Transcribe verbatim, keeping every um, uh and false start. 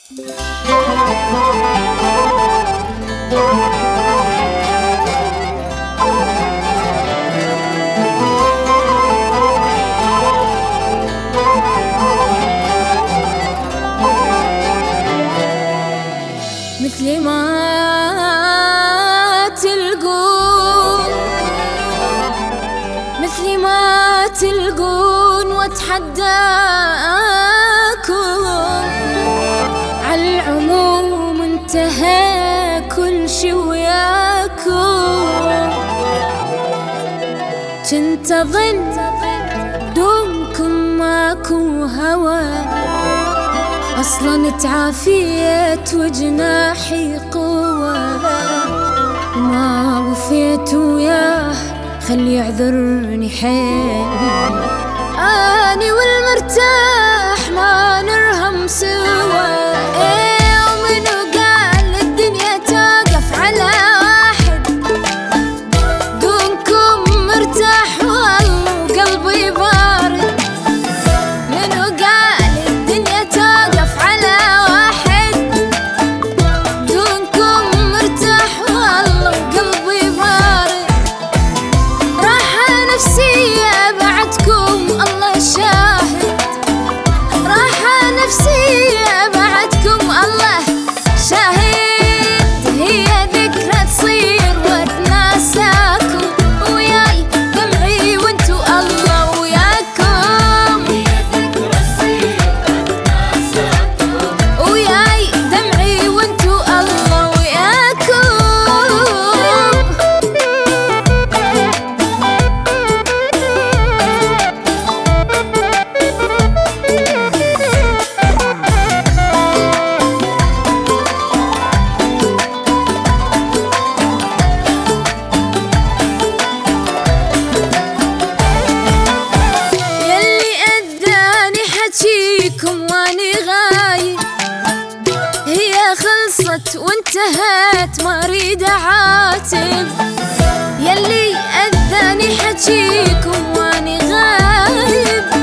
مثل ما تلقون مثل ما تلقون واتحداكم عالعموم انتهى كل شي وياكم. كنت اظن دومكم ماكو هوى اصلا تعافيت وجناحي قوة وما وفيت وياه خلي يعذرني حيل. اني والمرتاح ما نرهم سوا. ايه ومنو قال الدنيا توقف على واحد دونكم مرتاح والله وقلبي بارد. منو قال الدنيا توقف على واحد دونكم مرتاح والله وقلبي بارد. راحة نفسية بعدكم الله شاهد. راحة نفسية بعدكم الله شاهد. هي ذكرى تصير واتناساكم وياي دمعي وانتو الله وياكم. وياي دمعي وانتو الله وياكم. يلي أذاني حجيكم واني غايب هي خلصت وانتهت ما اريد اعاتب. يلي أذاني حجيكم واني غايب